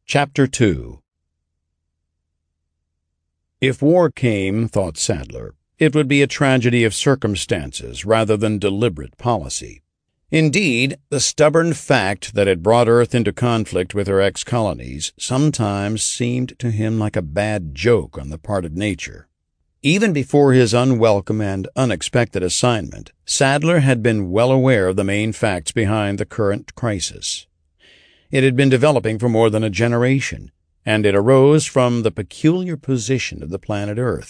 Chapter 2. If war came, thought Sadler, it would be a tragedy of circumstances rather than deliberate policy. Indeed, the stubborn fact that it brought Earth into conflict with her ex-colonies sometimes seemed to him like a bad joke on the part of nature. Even before his unwelcome and unexpected assignment, Sadler had been well aware of the main facts behind the current crisis. It had been developing for more than a generation, and it arose from the peculiar position of the planet Earth.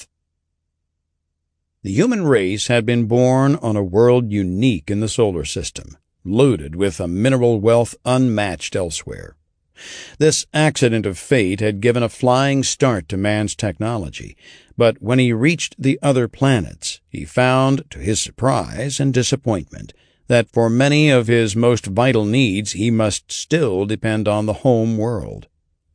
The human race had been born on a world unique in the solar system, loaded with a mineral wealth unmatched elsewhere. This accident of fate had given a flying start to man's technology, but when he reached the other planets, he found, to his surprise and disappointment, that for many of his most vital needs he must still depend on the home world.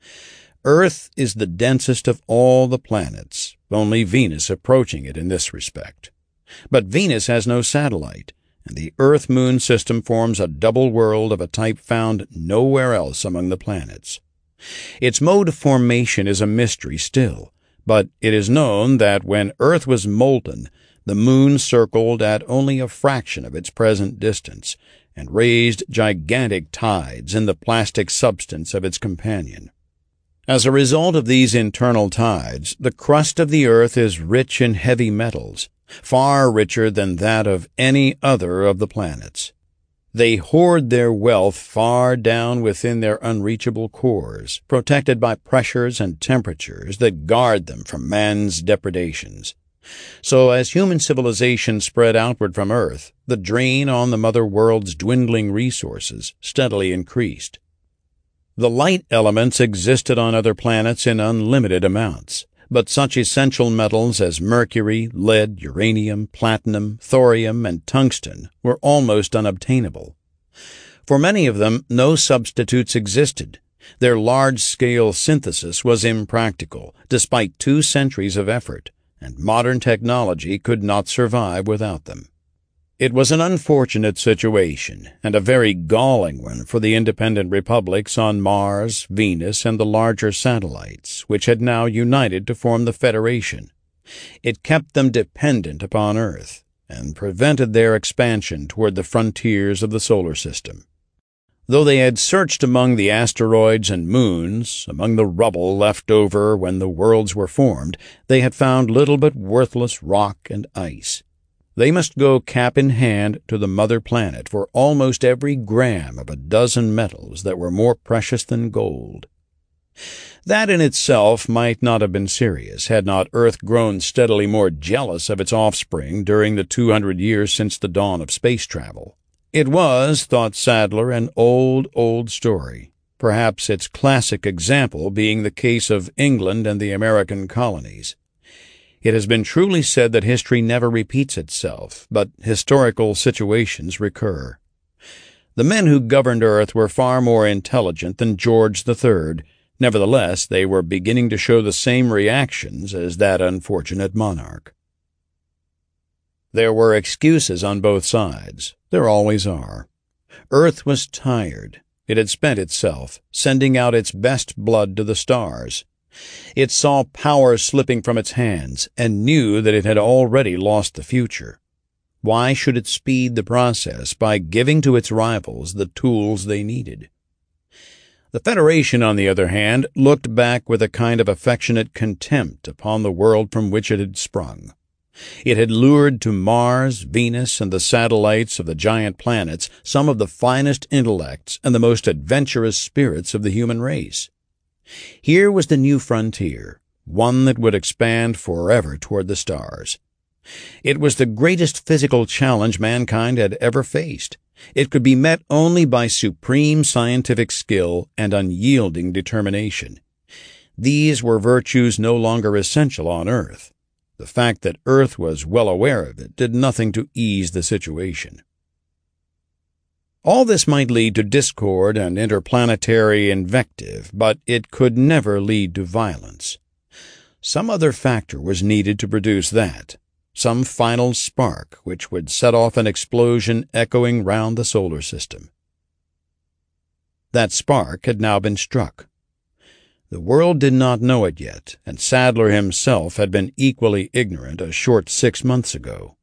Earth is the densest of all the planets, only Venus approaching it in this respect. But Venus has no satellite, and the Earth-Moon system forms a double world of a type found nowhere else among the planets. Its mode of formation is a mystery still, but it is known that when Earth was molten, the Moon circled at only a fraction of its present distance and raised gigantic tides in the plastic substance of its companion. As a result of these internal tides, the crust of the Earth is rich in heavy metals, far richer than that of any other of the planets. They hoard their wealth far down within their unreachable cores, protected by pressures and temperatures that guard them from man's depredations. So as human civilization spread outward from Earth, the drain on the mother world's dwindling resources steadily increased. The light elements existed on other planets in unlimited amounts, but such essential metals as mercury, lead, uranium, platinum, thorium, and tungsten were almost unobtainable. For many of them, no substitutes existed. Their large-scale synthesis was impractical, despite 2 centuries of effort, and modern technology could not survive without them. It was an unfortunate situation, and a very galling one for the independent republics on Mars, Venus, and the larger satellites, which had now united to form the Federation. It kept them dependent upon Earth, and prevented their expansion toward the frontiers of the solar system. Though they had searched among the asteroids and moons, among the rubble left over when the worlds were formed, they had found little but worthless rock and ice. They must go cap in hand to the mother planet for almost every gram of a dozen metals that were more precious than gold. That in itself might not have been serious had not Earth grown steadily more jealous of its offspring during the 200 years since the dawn of space travel. It was, thought Sadler, an old story, perhaps its classic example being the case of England and the American colonies. It has been truly said that history never repeats itself, but historical situations recur. The men who governed Earth were far more intelligent than George III. Nevertheless, they were beginning to show the same reactions as that unfortunate monarch. There were excuses on both sides. There always are. Earth was tired. It had spent itself, sending out its best blood to the stars. It saw power slipping from its hands and knew that it had already lost the future. Why should it speed the process by giving to its rivals the tools they needed? The Federation, on the other hand, looked back with a kind of affectionate contempt upon the world from which it had sprung. It had lured to Mars, Venus, and the satellites of the giant planets some of the finest intellects and the most adventurous spirits of the human race. Here was the new frontier, one that would expand forever toward the stars. It was the greatest physical challenge mankind had ever faced. It could be met only by supreme scientific skill and unyielding determination. These were virtues no longer essential on Earth. The fact that Earth was well aware of it did nothing to ease the situation. All this might lead to discord and interplanetary invective, but it could never lead to violence. Some other factor was needed to produce that, some final spark which would set off an explosion echoing round the solar system. That spark had now been struck. The world did not know it yet, and Sadler himself had been equally ignorant a short 6 months ago.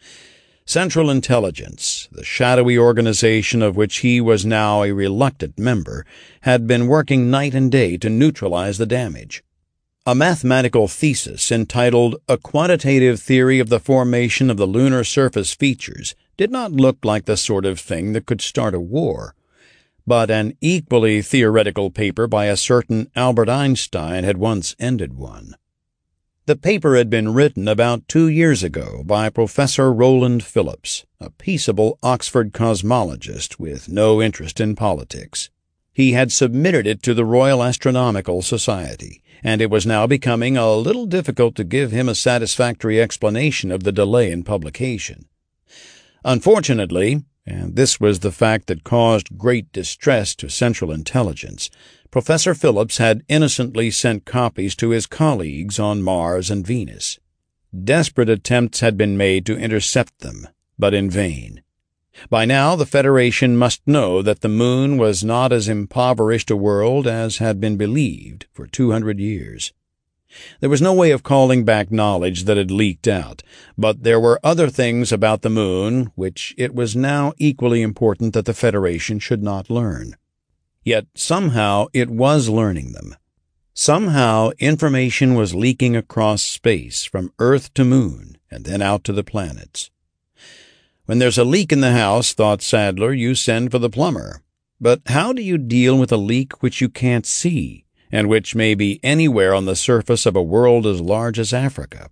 Central Intelligence, the shadowy organization of which he was now a reluctant member, had been working night and day to neutralize the damage. A mathematical thesis entitled A Quantitative Theory of the Formation of the Lunar Surface Features did not look like the sort of thing that could start a war, but an equally theoretical paper by a certain Albert Einstein had once ended one. The paper had been written about 2 years ago by Professor Roland Phillips, a peaceable Oxford cosmologist with no interest in politics. He had submitted it to the Royal Astronomical Society, and it was now becoming a little difficult to give him a satisfactory explanation of the delay in publication. Unfortunately, and this was the fact that caused great distress to Central Intelligence, Professor Phillips had innocently sent copies to his colleagues on Mars and Venus. Desperate attempts had been made to intercept them, but in vain. By now the Federation must know that the Moon was not as impoverished a world as had been believed for 200 years. There was no way of calling back knowledge that had leaked out, but there were other things about the Moon which it was now equally important that the Federation should not learn. Yet somehow it was learning them. Somehow information was leaking across space from Earth to Moon and then out to the planets. When there's a leak in the house, thought Sadler, you send for the plumber. But how do you deal with a leak which you can't see, and which may be anywhere on the surface of a world as large as Africa?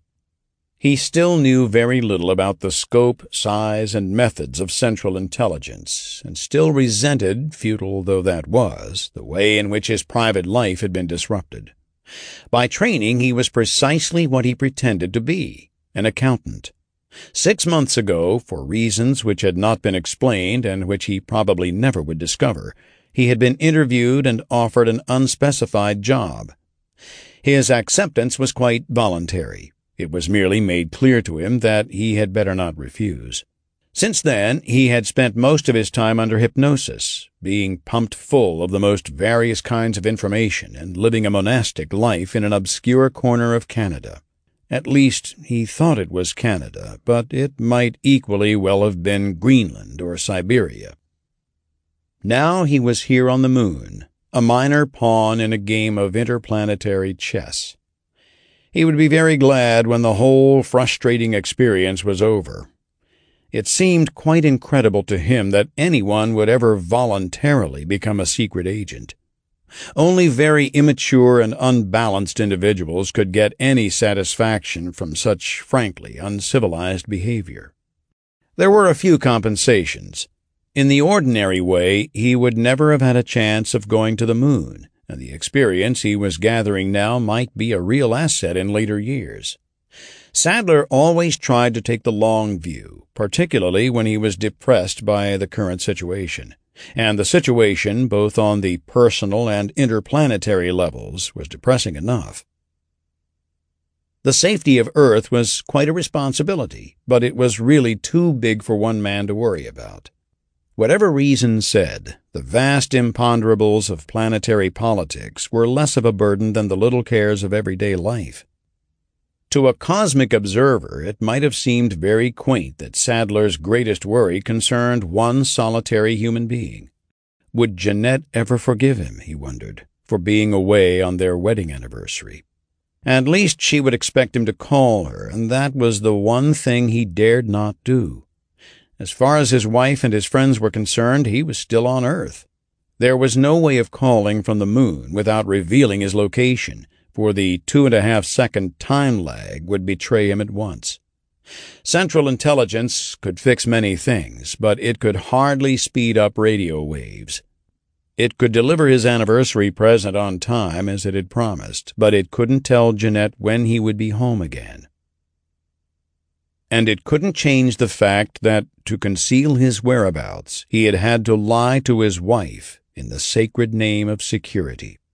He still knew very little about the scope, size, and methods of Central Intelligence, and still resented, futile though that was, the way in which his private life had been disrupted. By training he was precisely what he pretended to be, an accountant. 6 months ago, for reasons which had not been explained and which he probably never would discover, he had been interviewed and offered an unspecified job. His acceptance was quite voluntary. It was merely made clear to him that he had better not refuse. Since then, he had spent most of his time under hypnosis, being pumped full of the most various kinds of information and living a monastic life in an obscure corner of Canada. At least, he thought it was Canada, but it might equally well have been Greenland or Siberia. Now he was here on the Moon, a minor pawn in a game of interplanetary chess. He would be very glad when the whole frustrating experience was over. It seemed quite incredible to him that anyone would ever voluntarily become a secret agent. Only very immature and unbalanced individuals could get any satisfaction from such frankly uncivilized behavior. There were a few compensations. In the ordinary way, he would never have had a chance of going to the Moon, and the experience he was gathering now might be a real asset in later years. Sadler always tried to take the long view, particularly when he was depressed by the current situation. And the situation, both on the personal and interplanetary levels, was depressing enough. The safety of Earth was quite a responsibility, but it was really too big for one man to worry about. Whatever reason said, the vast imponderables of planetary politics were less of a burden than the little cares of everyday life. To a cosmic observer, it might have seemed very quaint that Sadler's greatest worry concerned one solitary human being. Would Jeanette ever forgive him, he wondered, for being away on their wedding anniversary? At least she would expect him to call her, and that was the one thing he dared not do. As far as his wife and his friends were concerned, he was still on Earth. There was no way of calling from the Moon without revealing his location, for the 2.5-second time lag would betray him at once. Central Intelligence could fix many things, but it could hardly speed up radio waves. It could deliver his anniversary present on time, as it had promised, but it couldn't tell Jeanette when he would be home again. And it couldn't change the fact that, to conceal his whereabouts, he had had to lie to his wife in the sacred name of security.